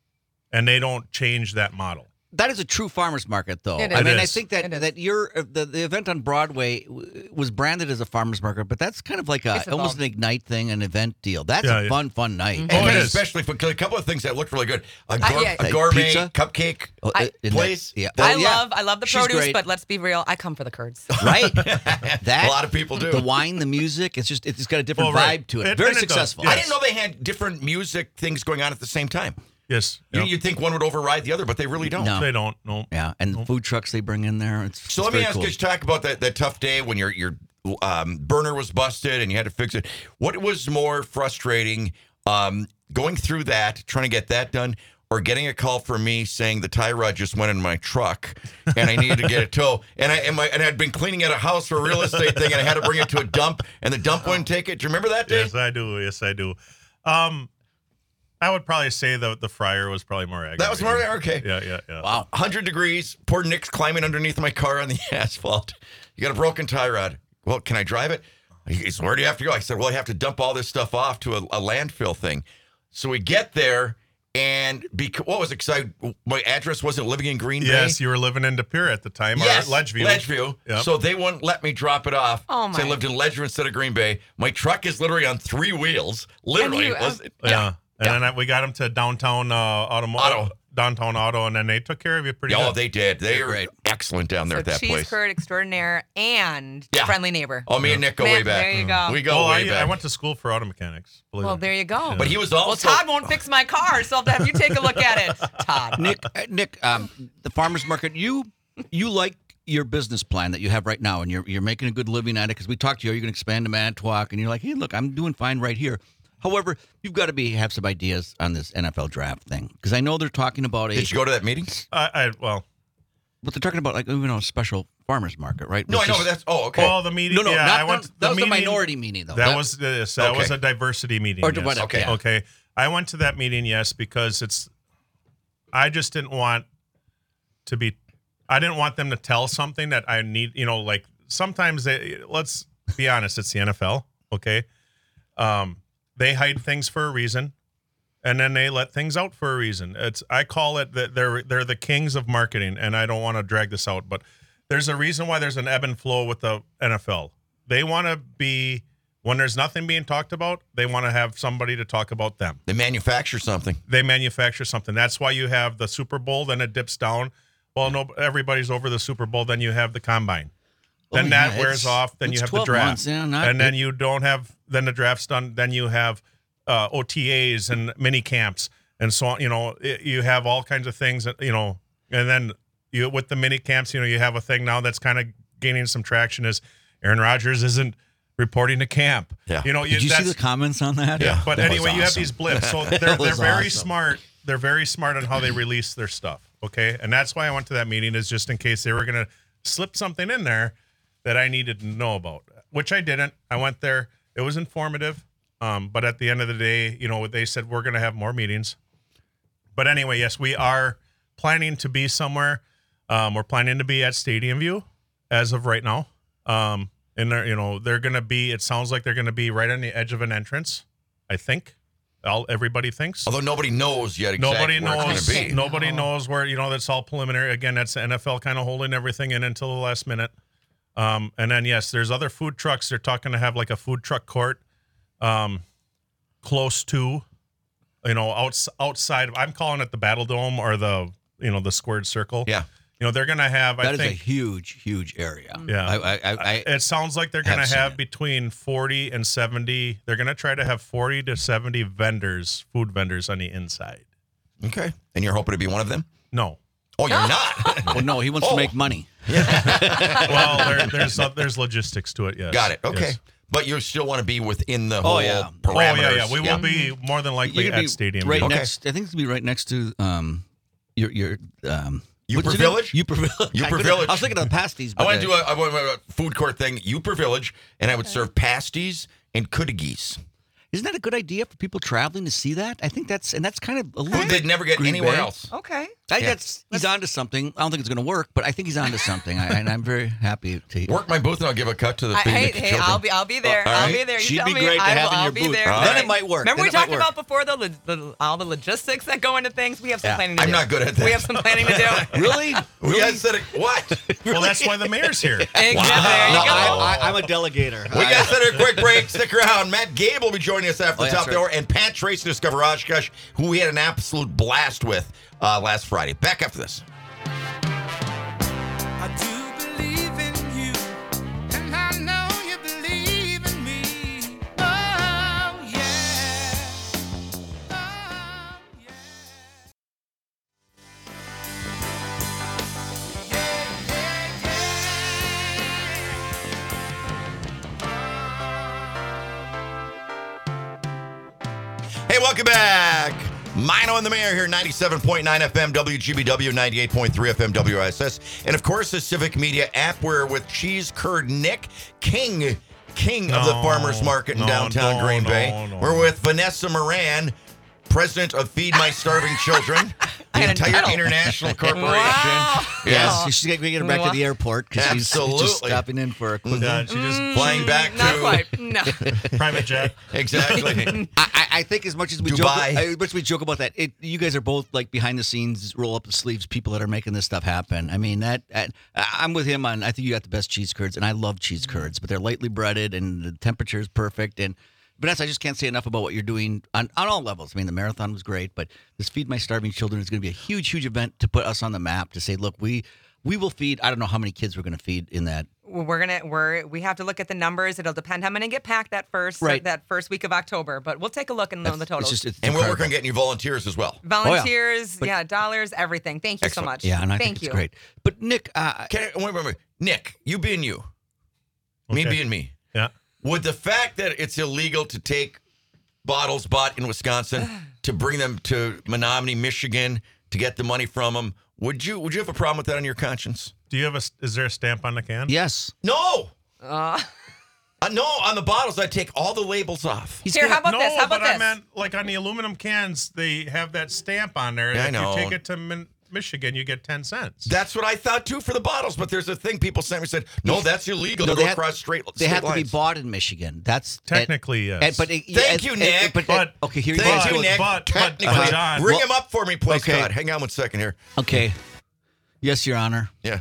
And they don't change that model. That is a true farmers market, though. It I is. mean, It I is. think that It is. that your uh, the, the event on Broadway w- was branded as a farmers market, but that's kind of like a It's almost an evolved. Ignite thing, an event deal. That's Yeah, a yeah. fun, fun night. And Oh, it is. especially for a couple of things that looked really good. A, Uh, gour- yeah. a Like gourmet pizza? cupcake. Oh, I- uh, in that- Place? yeah. I Well, yeah. love I love the She's produce, great. but let's be real. I come for the curds. right. That A lot of people do. the wine, the music. It's just it's got a different Well, right. vibe to it. It- Very and it does, successful. yes. I didn't know they had different music things going on at the same time. Yes. You, Yep. you'd think one would override the other, but they really don't. No. They don't. No. Yeah, and the food trucks they bring in there. It's So it's let me very ask cool. you, you talk about that, that tough day when your your um, burner was busted and you had to fix it. What was more frustrating, um, going through that, trying to get that done, or getting a call from me saying the tie rod just went in my truck and I needed to get a tow, and I and, my, and I'd been cleaning out a house for a real estate thing and I had to bring it to a dump and the dump wouldn't take it. Do you remember that day? Yes, I do. Yes, I do. Um, I would probably say that the fryer was probably more aggravating. That was more okay. Yeah, yeah, yeah. Wow. one hundred degrees. Poor Nick's climbing underneath my car on the asphalt. You got a broken tie rod. Well, can I drive it? He said, where do you have to go? I said, well, I have to dump all this stuff off to a, a landfill thing. So we get there, and because, what was it? Because my address wasn't living in Green Bay. Yes, you were living in De Pere at the time, Yes, or Ledgeview. Ledgeview. Yep. So they wouldn't let me drop it off. Oh, So I my. lived in Ledgeview instead of Green Bay. My truck is literally on three wheels. Literally. you- was, yeah. And then I, we got him to downtown uh, automotive, Auto. downtown auto, and then they took care of you pretty Oh, good. they did. They They're were great. excellent down there So at that cheese place. curd extraordinaire and Yeah. friendly neighbor. Oh, me and Nick go Man, way back. there you go. We go well, way I, back. I went to school for auto mechanics. believe Well, it. there you go. But he was Well, also. Todd won't fix my car, so I'll have you take a look at it. Todd. Nick, uh, Nick, um, the farmers market. You, you like your business plan that you have right now, and you're you're making a good living at it. Because we talked to you, you're going to expand to Manitowoc, and you're like, hey, look, I'm doing fine right here. However, you've got to be have some ideas on this N F L draft thing because I know they're talking about a. Did you go to that meeting? I, I well, But they're talking about like you know a special farmers market, right? No, I Which know, is- but that's. Oh, okay. well, the meeting. no, no, yeah, not, I went. that, the that was meeting, the minority meeting though. That, was this. That Okay. was a diversity meeting. Or yes. what- Okay. yeah. Okay. I went to that meeting, yes, because it's. I just didn't want to be. I didn't want them to tell something that I need. You know, like sometimes they. Let's be honest. It's the N F L. Okay. Um, they hide things for a reason, and then they let things out for a reason. It's. I call it that they're they're the kings of marketing, and I don't want to drag this out, but there's a reason why there's an ebb and flow with the N F L. They want to be. When there's nothing being talked about, they want to have somebody to talk about them. They manufacture something. They manufacture something. That's why you have the Super Bowl, then it dips down. Well, no, everybody's over the Super Bowl. Then you have the combine. Then Oh, that yeah, wears it's- off. Then you it's have the twelve draft. months, yeah, not- and then you don't have. Then the draft's done. Then you have uh, O T As and mini camps and so on. You know, it, you have all kinds of things. That, you know, and then you with the mini camps, you know, you have a thing now that's kind of gaining some traction. Is Aaron Rodgers isn't reporting to camp? Yeah. You know, Did you see that's- the comments on that? Yeah, but that was anyway, you have awesome. these blips. So they're That they're was very awesome. smart. They're very smart on how they release their stuff. Okay, and that's why I went to that meeting, is just in case they were gonna slip something in there that I needed to know about, which I didn't. I went there. It was informative, um, but at the end of the day, you know, they said we're gonna have more meetings. But anyway, yes, we are planning to be somewhere. Um, we're planning to be at Stadium View as of right now. Um, and they're, you know, they're going to be, it sounds like they're going to be right on the edge of an entrance, I think. All, everybody thinks. Although nobody knows yet exactly Nobody where knows. it's going to be. Nobody knows where, you know, that's all preliminary. Again, that's the N F L kind of holding everything in until the last minute. Um, and then, yes, there's other food trucks. They're talking to have like a food truck court um, close to, you know, outs, outside. Of, I'm calling it the Battle Dome or the, you know, the squared circle. Yeah. You know, they're going to have, That I is think. a huge, huge area. Yeah. I, I, I, I, It sounds like they're going to have seen have it. between forty and seventy. They're going to try to have forty to seventy vendors, food vendors on the inside. Okay. And you're hoping to be one of them? No. Oh, you're not? well, no, he wants Oh. to make money. Well, there, there's uh, there's logistics to it, yes. Got it. Okay. Yes. But you still want to be within the Oh, whole yeah. Oh, parameters. yeah, yeah. We will be more than likely You're at gonna be Stadium right View. Okay. next. I think it's gonna be right next to um, your your um. Uper what's your name? Village? Uper Village. Uper I couldn't- Village. I was thinking of the pasties. I but, want uh, to do a, I want a food court thing, Uper Village, and I would serve pasties and kudigis. Isn't that a good idea for people traveling to see that? I think that's and that's kind of a little. Food bit they'd never get Green anywhere Bay. else. Okay. I think Yeah. that's he's onto something. I don't think it's going to work, but I think he's onto something. I, and I'm very happy to. Work my booth and I'll give a cut to the I, feeding hey, the hey, children. I'll be, I'll be there. All I'll right. be there. You She'd tell be me. great to I have will, in I'll your be booth. there. All Then right. it might work. Remember Then we it might talked work. about before the, lo- the all the logistics that go into things. We have some Yeah. planning to I'm do. not good at that. We have some planning to do. Really? You guys said it. What? Well, that's why the mayor's here. Exactly. There you No, go. I, I, I'm a delegator. We I- got to take a quick break. Stick around. Matt Gable will be joining us after Oh, the yeah, top of the that's hour, and Pat Tracy to discover Oshkosh, who we had an absolute blast with uh, last Friday. Back after this. I do believe in you, and I know you believe in me. Oh, yeah. Oh, yeah. Hey, welcome back. Mino and the Mayor here, ninety-seven point nine F M, W G B W, ninety-eight point three F M, W I S S. And of course, the Civic Media app. We're with Cheese Curd Nick, king, king of the No, Farmers Market in no, downtown no, Green no, Bay. no. We're with Vanessa Moran, president of Feed My Starving Children, I the had a entire title. international corporation. Wow. Yes. Yes, she's going to get her back to the airport because she's she's Absolutely. just stopping in for a quick. Yeah, she just Flying back Not to quite. No. private jet. exactly. I, I I think as much as we Dubai. joke, as much as we joke about that, it, you guys are both like behind the scenes, roll up the sleeves, people that are making this stuff happen. I mean, that I, I'm with him on. I think you got the best cheese curds, and I love cheese curds, but they're lightly breaded and the temperature is perfect. And Vanessa, I just can't say enough about what you're doing on, on all levels. I mean, the marathon was great, but this Feed My Starving Children is going to be a huge, huge event to put us on the map. To say, look, we we will feed. I don't know how many kids we're going to feed in that. We're gonna we're we have to look at the numbers. It'll depend how many get packed that first Right. that first week of October. But we'll take a look and know the It's totals. just, it's And we'll work incredible. on getting you volunteers as well. Volunteers, But- yeah, dollars, everything. Thank you Excellent. so much. Yeah, and I Thank think you. it's great. But Nick, uh, Can I, wait, wait, wait. Nick, you being you, me Okay. being me. Yeah. Would the fact that it's illegal to take bottles bought in Wisconsin to bring them to Menominee, Michigan, to get the money from them, would you would you have a problem with that on your conscience? Do you have a? Is there a stamp on the can? yes. No. Uh, Uh, no, on the bottles, I'd take all the labels off. He's Here, gonna- how about no, this? How about but this? I meant like on the aluminum cans, they have that stamp on there. Yeah, I if know. you take it to Min- Michigan, you get ten cents. That's what I thought too for the bottles, but there's a thing people sent me said, no, that's illegal No, to they go have- across straight. They state have to be lines. bought in Michigan. That's Technically, and- yes. and- but it, Thank and- you, and- Nick. But, But- okay, here you Thank go. you, Nick. But- but- Technically, but John- bring Well- him up for me, please, Okay. God. Hang on one second here. Okay. Yes, Your Honor. Yeah.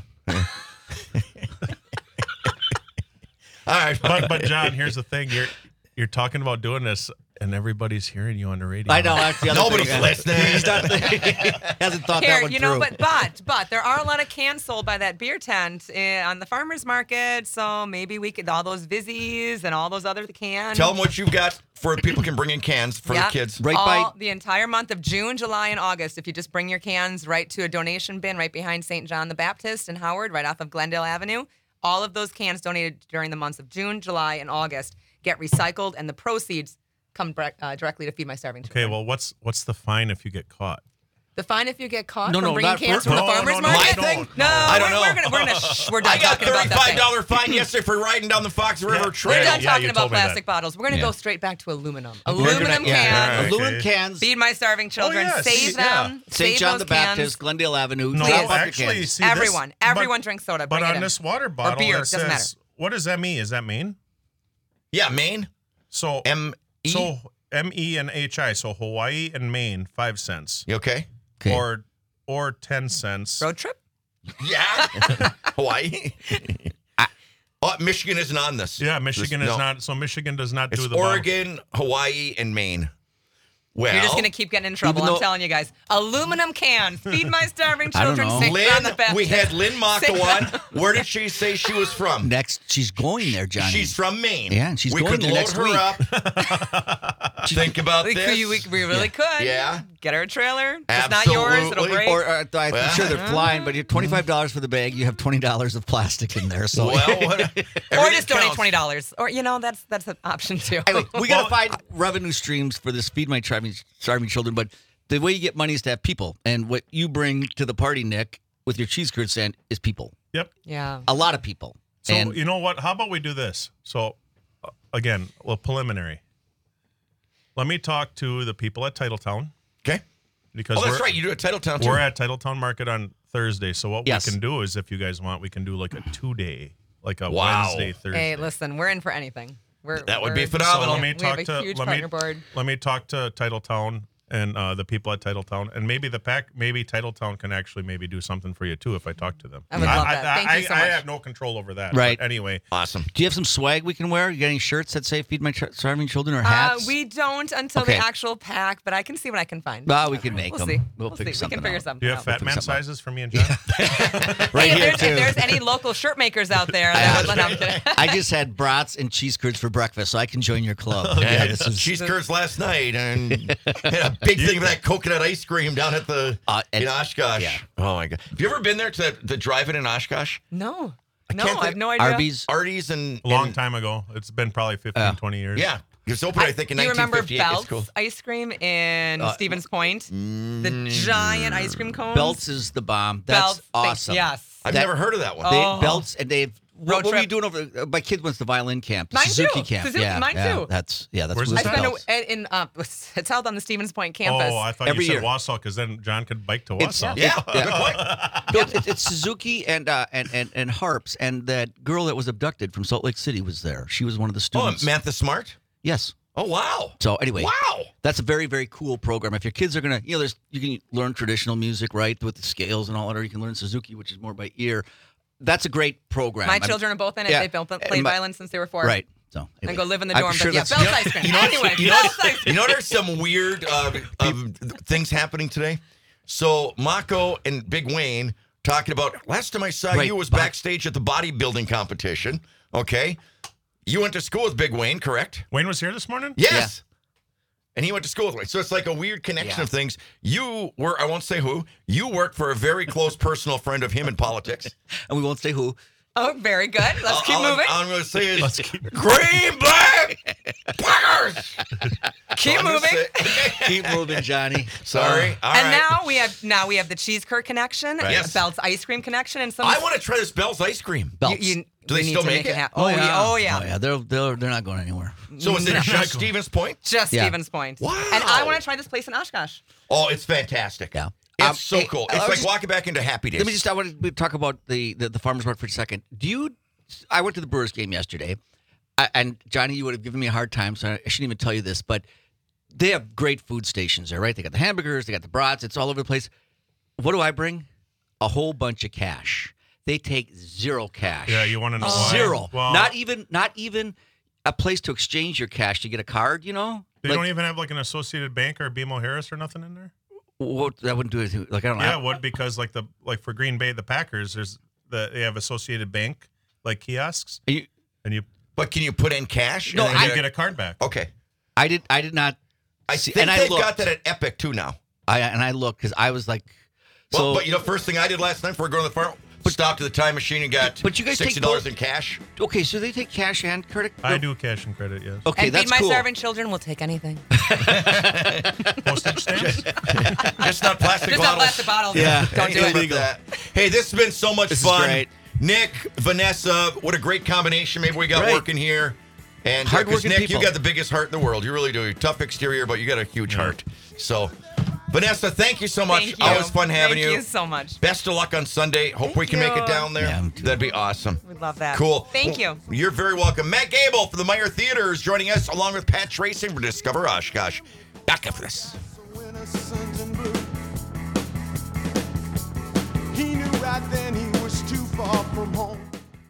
All right. but but John, here's the thing: you're you're talking about doing this. and everybody's hearing you on the radio. I know. That's the other Nobody's thing. listening. He's not, he hasn't thought Here, that one you know, through. but but but there are a lot of cans sold by that beer tent eh, on the farmers market. So maybe we could all those Vizzies and all those other cans. Tell them what you've got for people can bring in cans for Yeah. the kids. Right all, by- the entire month of June, July, and August. If you just bring your cans right to a donation bin right behind Saint John the Baptist in Howard, right off of Glendale Avenue, all of those cans donated during the months of June, July, and August get recycled, and the proceeds come bre- uh, directly to Feed My Starving Okay, Children. well, what's what's the fine if you get caught? The fine if you get caught No, from no, bringing not cans for- from the No, farmers no, no, market. I don't. No, I don't we're, know. we're gonna we're gonna shh, we're done I got talking about that thirty-five thing. dollar fine yesterday for riding down the Fox River Yeah. Trail. We're done Yeah, talking you about told me that. plastic bottles. We're gonna Yeah. go straight back to aluminum. We're Aluminum gonna- yeah, cans. Okay. aluminum cans. Feed My Starving Children. yes. Save Yeah. them. Saint Save John those the cans. Baptist, Glendale Avenue. No, drop off your actually, cans. see this- Everyone, everyone drinks soda. But Bring it on in. this water bottle, beer, it doesn't says, matter. what does M E? Is that Maine? Yeah, Maine. So M E. so M E and H I. So Hawaii and Maine, five cents, You okay? Okay. or or ten cents. Road trip. Yeah. Hawaii. Oh, Michigan isn't on this. Yeah, Michigan This- is no. not. So Michigan does not It's do the bottle. Oregon, Hawaii, and Maine. Well, You're just gonna keep getting in trouble. Even I'm though- telling you guys. Aluminum cans. Feed My Starving I don't Children. know. Saint John the Lynn, Baptist. we had Lynn Maka Saint- on. Where did she say she was from? Next, she's going there, Johnny. She's from Maine. Yeah, and she's we going could there load next her week. up. Think about We, this. could, we, we really could. Yeah. Get her a trailer. It's not yours. It'll Absolutely. break. Or uh, I'm Well- sure they're flying, but you twenty-five dollars for the bag. You have twenty dollars of plastic in there. So Well, what, or everything just donate counts. twenty dollars. Or you know, that's that's an option too. Anyway, we got to Well, find revenue streams for this Feed My Starving, starving Children. But the way you get money is to have people. And what you bring to the party, Nick, with your cheese curd stand is people. Yep. yeah. A lot of people. So and you know what? How about we do this? So uh, again, a preliminary. Let me talk to the people at Titletown Okay. because Oh, that's we're, right. You do a Titletown too. we're at Titletown Market on Thursday. So what Yes. we can do is, if you guys want, we can do like a two day, like a Wow. Wednesday, Thursday. Hey, listen, we're in for anything. We're, That would we're- be phenomenal. So let me we have talk a to huge let partner me board. let me talk to Titletown and uh, the people at Titletown, and maybe the pack, maybe Titletown can actually maybe do something for you too if I talk to them. I would love that. Thank I, you so I, much. I have no control over that. Right. But anyway, Awesome. do you have some swag we can wear? You got any shirts that say Feed My Ch- Starving Children or Uh, hats? we don't until Okay. the actual pack, but I can see what I can find. Well, we can make we'll them. see. We'll We'll, figure see. We something can figure out. something do you have out. fat figure man something out. sizes for me and John? right Hey, here, if, there's, too. if there's any local shirt makers out there, that would, no, I'm kidding. I just had brats and cheese curds for breakfast, so I can join your club. Yeah, this is Cheese curds last night and had a big thing of that coconut ice cream down at the Uh, and- in Oshkosh. yeah. Oh my god! Have you ever been there to the, the drive-in in Oshkosh? No, I no, can't I think- have no idea. Arby's. Artie's and A long and- time ago. It's been probably fifteen, Uh, twenty years. Yeah, it was opened I, think in Do you nineteen remember fifty-eight. It's Belts cool. ice cream in Uh, Stevens Point? The giant ice cream cones. Belts is the bomb. That's Belts, thank- awesome. Yes. I've that- never heard of that one. Oh. They Belts and they've. What, Road what were you trip. doing over? Uh, my kid went to the violin camp, the Mine Suzuki too. camp. Suzuki, yeah, mine yeah, too. That's yeah, that's Where's where this I it's at? spent Belts. a, in uh, it's held on the Stevens Point campus. Oh, I thought Every you said year. Wausau because then John could bike to It's- Wausau. yeah, yeah. good point. No, it's, it's Suzuki and, uh, and and and Harps, and that girl that was abducted from Salt Lake City was there. She was one of the Oh, students. Mantha Smart. Yes. Oh wow. So anyway, Wow. that's a very very cool program. If your kids are gonna, you know, there's you can learn traditional music, right, with the scales and all that, or you can learn Suzuki, which is more by ear. That's a great program. My I'm- children are both in it. yeah. They've both And played my- violin since they were four. Right. So And anyway. go live in the I'm dorm. sure but yeah, that's- Belts ice cream. You know, anyway, you know, Belts ice cream. you know there's some weird uh, of things happening today. So Mako and Big Wayne talking about last time I saw Right, you was but- backstage at the bodybuilding competition. Okay, you went to school with Big Wayne, correct? Wayne was here this morning? Yes. And he went to school with Wayne. So it's like a weird connection Yeah. of things. You were, I won't say who, you worked for a very close personal friend of him in politics. and we won't say who. Oh, very good. Let's keep All moving. I'm, I'm going to say is Let's keep Green Bay Packers. keep I'm gonna moving. say- Keep moving, Johnny. Sorry. All and right. now we have now we have the cheese curd connection, Yes. Belts ice cream connection, and some. I want to try this Bell's ice cream. Belts. You, you, Do we they need still to make make it? happen. Oh, yeah. Oh yeah. Oh yeah. They're they're they're not going anywhere. So is it just Stevens Point? Just Yeah. Stevens Point. Wow. And I want to try this place in Oshkosh. Oh, it's fantastic. Yeah. It's Um, so hey, cool. I It's was like just- walking back into Happy Days. Let me just, I want to talk about the, the, the farmer's market for a second. Do you, I went to the Brewers game yesterday, I, and Johnny, you would have given me a hard time, so I shouldn't even tell you this, but they have great food stations there, right? They got the hamburgers, they got the brats, it's all over the place. What do I bring? A whole bunch of cash. They take zero cash. Yeah, you want to know why? Zero. Well, Not even, not even a place to exchange your cash to get a card, you know? They like, don't even have like an Associated Bank or B M O Harris or nothing in there. What, that wouldn't do anything. Like I don't know. Yeah, it would because like the like for Green Bay, the Packers, there's the they have Associated Bank like kiosks, You, and you But can you put in cash? No, and then and I- you get a card back. Okay. I did. I did not. I see, think and I they've looked. got that at Epic too now. I and I looked because I was like, so. Well, but you know, first thing I did last night before going to the farm, stopped to the time machine and got But you guys take sixty dollars both- in cash. okay, so they take cash and credit. I do cash and credit, yes. Okay, and that's feed my cool. starving children will take anything. Postage stamps. Just not plastic Just not bottles. plastic bottles. Yeah. Don't do Anything it. but that. Hey, this has been so much This is fun. great. Nick, Vanessa, what a great combination. Maybe we got Right. working here. And uh, 'cause Hardworking Nick, people. you got the biggest heart in the world. You really do. You're tough exterior, but you got a huge heart. So, Vanessa, thank you so much. Thank you. Always fun having Thank you. you so much. Best of luck on Sunday. Hope Thank we can make you. it down there. Yeah, me too. That'd be awesome. We'd love that. Cool. Thank you. Well, you're very welcome. Matt Gable for the Meyer Theater is joining us along with Pat Tracing for Discover Oshkosh. Back after this. innocent and blue. He knew right then he was too far from home.